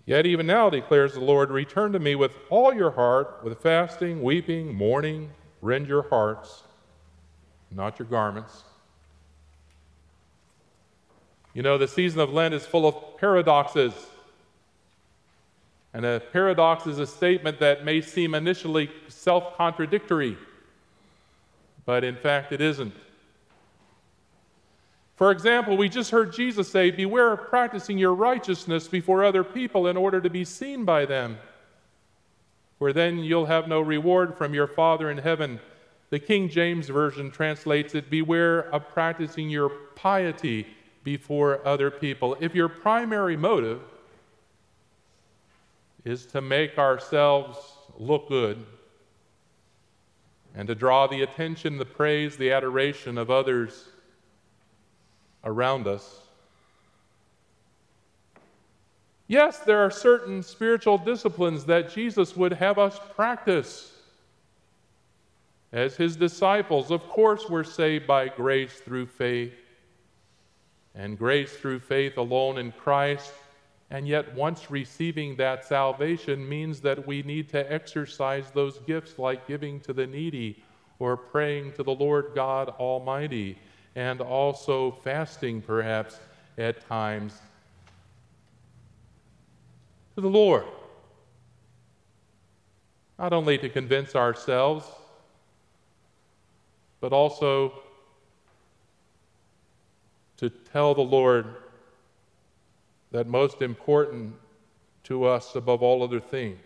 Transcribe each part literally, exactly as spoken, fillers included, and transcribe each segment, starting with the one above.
Yet even now, declares the Lord, return to me with all your heart, with fasting, weeping, mourning, rend your hearts, not your garments. You know, the season of Lent is full of paradoxes. And a paradox is a statement that may seem initially self-contradictory, but in fact it isn't. For example, we just heard Jesus say, beware of practicing your righteousness before other people in order to be seen by them, for then you'll have no reward from your Father in heaven. The King James Version translates it, beware of practicing your piety before other people. If your primary motive is to make ourselves look good and to draw the attention, the praise, the adoration of others around us, yes, there are certain spiritual disciplines that Jesus would have us practice. As his disciples, of course, we're saved by grace through faith, and grace through faith alone in Christ. And yet, once receiving that salvation means that we need to exercise those gifts like giving to the needy or praying to the Lord God Almighty, and also fasting perhaps at times to the Lord. Not only to convince ourselves, but also to tell the Lord that most important to us above all other things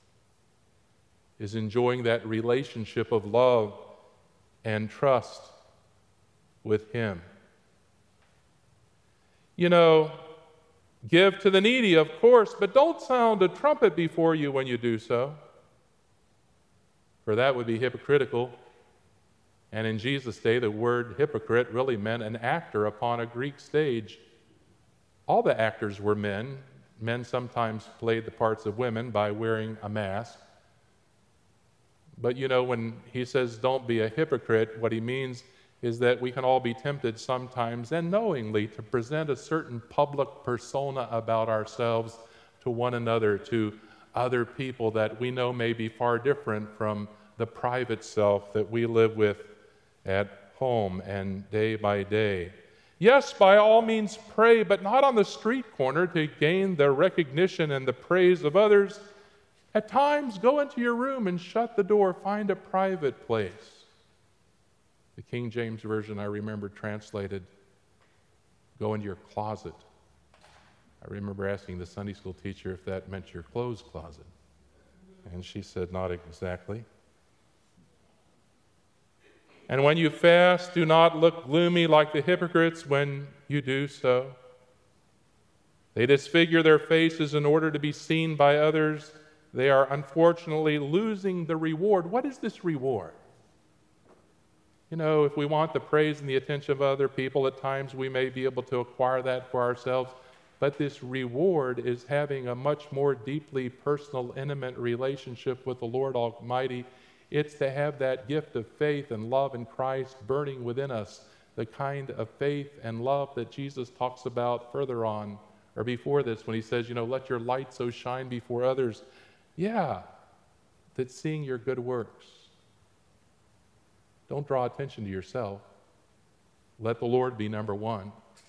is enjoying that relationship of love and trust with him. You know, give to the needy, of course, but don't sound a trumpet before you when you do so, for that would be hypocritical. And in Jesus' day, the word hypocrite really meant an actor upon a Greek stage. All the actors were men. Men sometimes played the parts of women by wearing a mask. But you know, when he says don't be a hypocrite, what he means is that we can all be tempted sometimes and knowingly to present a certain public persona about ourselves to one another, to other people that we know may be far different from the private self that we live with at home and day by day. Yes, by all means pray, but not on the street corner to gain the recognition and the praise of others. At times, go into your room and shut the door. Find a private place. The King James Version, I remember, translated, go into your closet. I remember asking the Sunday school teacher if that meant your clothes closet. And she said, not exactly. And when you fast, do not look gloomy like the hypocrites when you do so. They disfigure their faces in order to be seen by others. They are unfortunately losing the reward. What is this reward? You know, if we want the praise and the attention of other people, at times we may be able to acquire that for ourselves. But this reward is having a much more deeply personal, intimate relationship with the Lord Almighty. It's to have that gift of faith and love in Christ burning within us, the kind of faith and love that Jesus talks about further on, or before this, when he says, you know, let your light so shine before others. Yeah, that seeing your good works. Don't draw attention to yourself. Let the Lord be number one.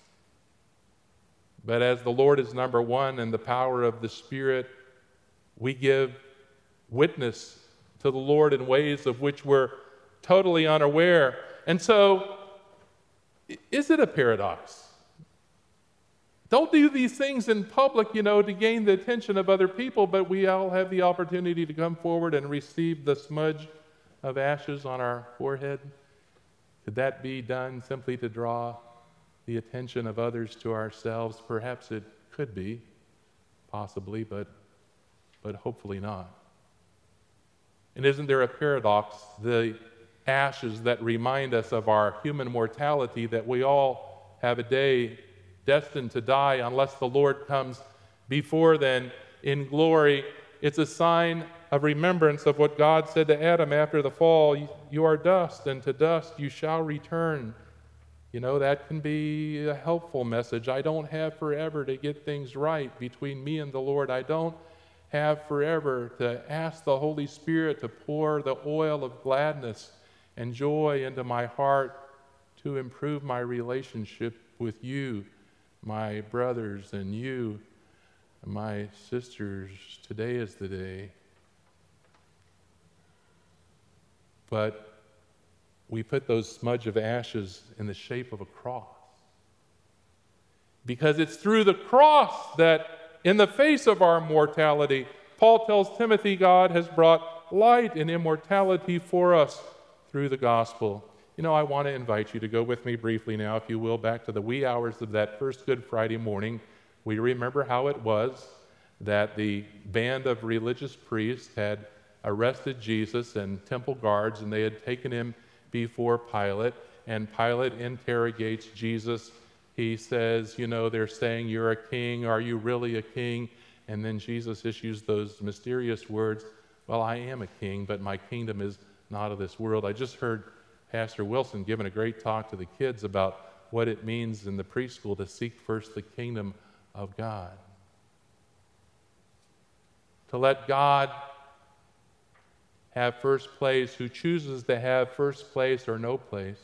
But as the Lord is number one and the power of the Spirit, we give witness to the Lord in ways of which we're totally unaware. And so, is it a paradox? Don't do these things in public, you know, to gain the attention of other people, but we all have the opportunity to come forward and receive the smudge of ashes on our forehead. Could that be done simply to draw the attention of others to ourselves? Perhaps it could be, possibly, but but hopefully not. And isn't there a paradox? The ashes that remind us of our human mortality, that we all have a day destined to die unless the Lord comes before then in glory. It's a sign of remembrance of what God said to Adam after the fall. You are dust, and to dust you shall return. You know, that can be a helpful message. I don't have forever to get things right between me and the Lord. I don't have forever to ask the Holy Spirit to pour the oil of gladness and joy into my heart to improve my relationship with you, my brothers, and you, my sisters. Today is the day. But we put those smudge of ashes in the shape of a cross. Because it's through the cross that, in the face of our mortality, Paul tells Timothy, God has brought light and immortality for us through the gospel. You know, I want to invite you to go with me briefly now, if you will, back to the wee hours of that first Good Friday morning. We remember how it was that the band of religious priests had arrested Jesus and temple guards, and they had taken him before Pilate, and Pilate interrogates Jesus. He says, you know, they're saying you're a king. Are you really a king? And then Jesus issues those mysterious words, well, I am a king, but my kingdom is not of this world. I just heard Pastor Wilson giving a great talk to the kids about what it means in the preschool to seek first the kingdom of God. To let God have first place, who chooses to have first place or no place.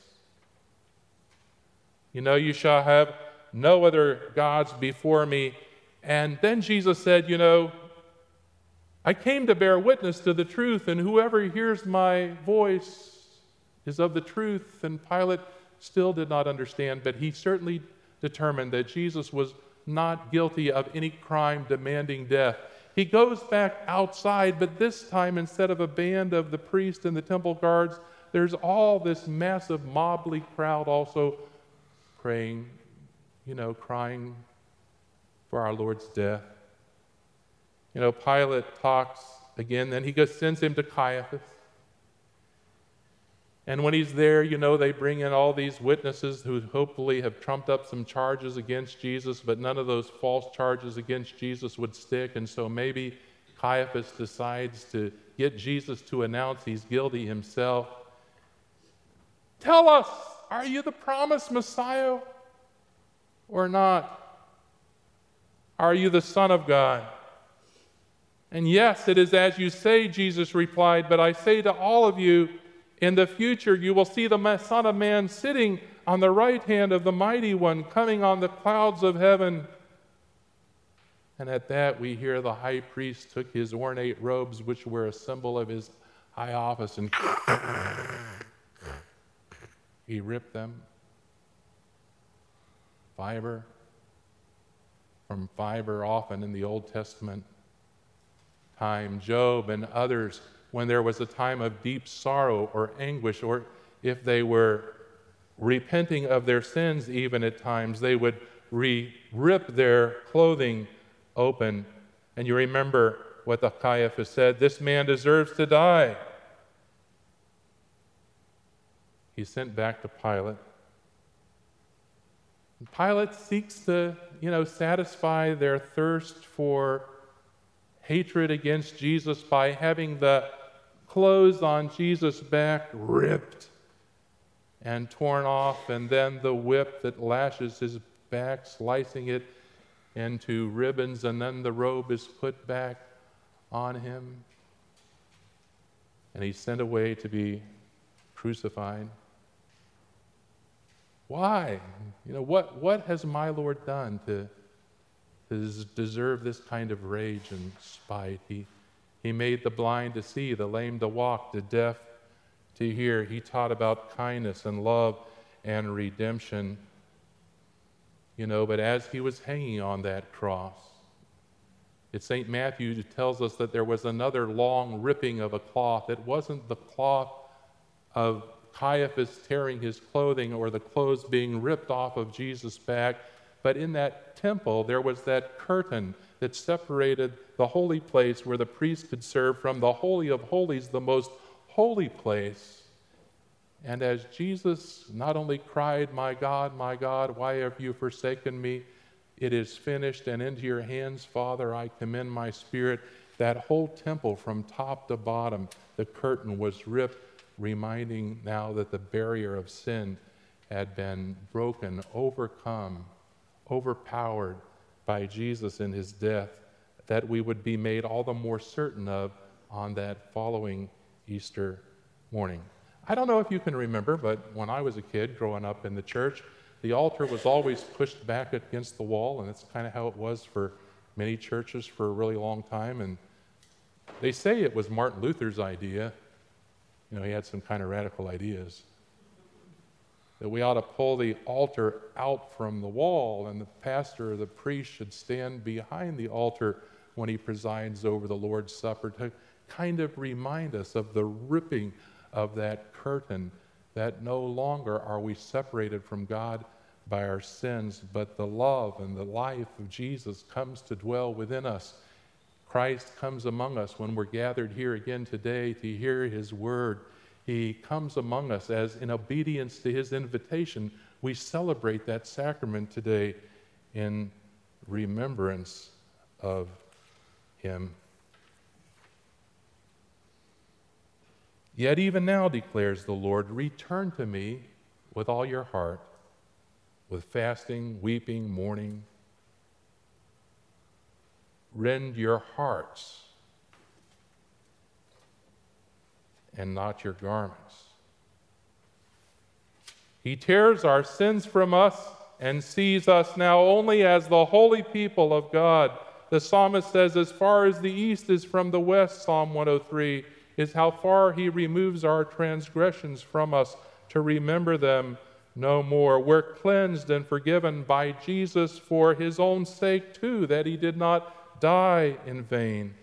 You know, you shall have no other gods before me. And then Jesus said, you know, I came to bear witness to the truth, and whoever hears my voice is of the truth. And Pilate still did not understand, but he certainly determined that Jesus was not guilty of any crime demanding death. He goes back outside, but this time, instead of a band of the priests and the temple guards, there's all this massive mobley crowd also praying, you know, crying for our Lord's death. You know, Pilate talks again, then he goes, sends him to Caiaphas. And when he's there, you know, they bring in all these witnesses who hopefully have trumped up some charges against Jesus, but none of those false charges against Jesus would stick. And so maybe Caiaphas decides to get Jesus to announce he's guilty himself. Tell us, are you the promised Messiah or not? Are you the Son of God? And yes, it is as you say, Jesus replied, but I say to all of you, in the future, you will see the Son of Man sitting on the right hand of the Mighty One, coming on the clouds of heaven. And at that, we hear the high priest took his ornate robes, which were a symbol of his high office, and he ripped them. Fiber from fiber, often in the Old Testament time. Job and others, when there was a time of deep sorrow or anguish, or if they were repenting of their sins even at times, they would re- rip their clothing open. And you remember what the Caiaphas said, this man deserves to die. He's sent back to Pilate. And Pilate seeks to, you know, satisfy their thirst for hatred against Jesus by having the clothes on Jesus' back ripped and torn off, and then the whip that lashes his back, slicing it into ribbons, and then the robe is put back on him, and he's sent away to be crucified. Why? You know, what, what has my Lord done to, to deserve this kind of rage and spite? He He made the blind to see, the lame to walk, the deaf to hear. He taught about kindness and love and redemption. You know, but as he was hanging on that cross, it's Saint Matthew who tells us that there was another long ripping of a cloth. It wasn't the cloth of Caiaphas tearing his clothing or the clothes being ripped off of Jesus' back, but in that temple there was that curtain that separated the holy place where the priest could serve from the Holy of Holies, the most holy place. And as Jesus not only cried, my God, my God, why have you forsaken me? It is finished, and into your hands, Father, I commend my spirit. That whole temple from top to bottom, the curtain was ripped, reminding now that the barrier of sin had been broken, overcome, overpowered by Jesus in his death, that we would be made all the more certain of on that following Easter morning. I don't know if you can remember, but when I was a kid growing up in the church, the altar was always pushed back against the wall, and that's kind of how it was for many churches for a really long time. And they say it was Martin Luther's idea. You know, he had some kind of radical ideas, that we ought to pull the altar out from the wall, and the pastor or the priest should stand behind the altar when he presides over the Lord's Supper to kind of remind us of the ripping of that curtain, that no longer are we separated from God by our sins, but the love and the life of Jesus comes to dwell within us. Christ comes among us when we're gathered here again today to hear his word. He comes among us as, in obedience to his invitation, we celebrate that sacrament today in remembrance of him. Yet even now, declares the Lord, return to me with all your heart, with fasting, weeping, mourning. Rend your hearts and not your garments. He tears our sins from us and sees us now only as the holy people of God. The psalmist says, as far as the east is from the west, Psalm one oh three, is how far he removes our transgressions from us to remember them no more. We're cleansed and forgiven by Jesus for his own sake too, that he did not die in vain.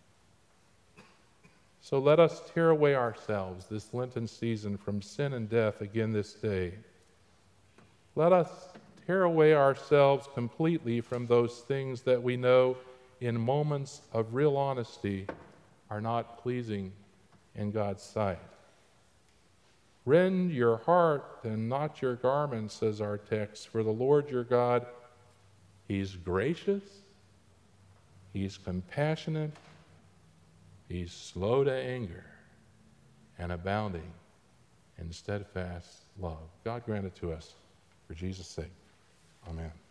So let us tear away ourselves this Lenten season from sin and death again this day. Let us tear away ourselves completely from those things that we know in moments of real honesty are not pleasing in God's sight. Rend your heart and not your garment, says our text, for the Lord your God, he's gracious, he's compassionate, he's slow to anger, and abounding in steadfast love. God grant it to us for Jesus' sake. Amen.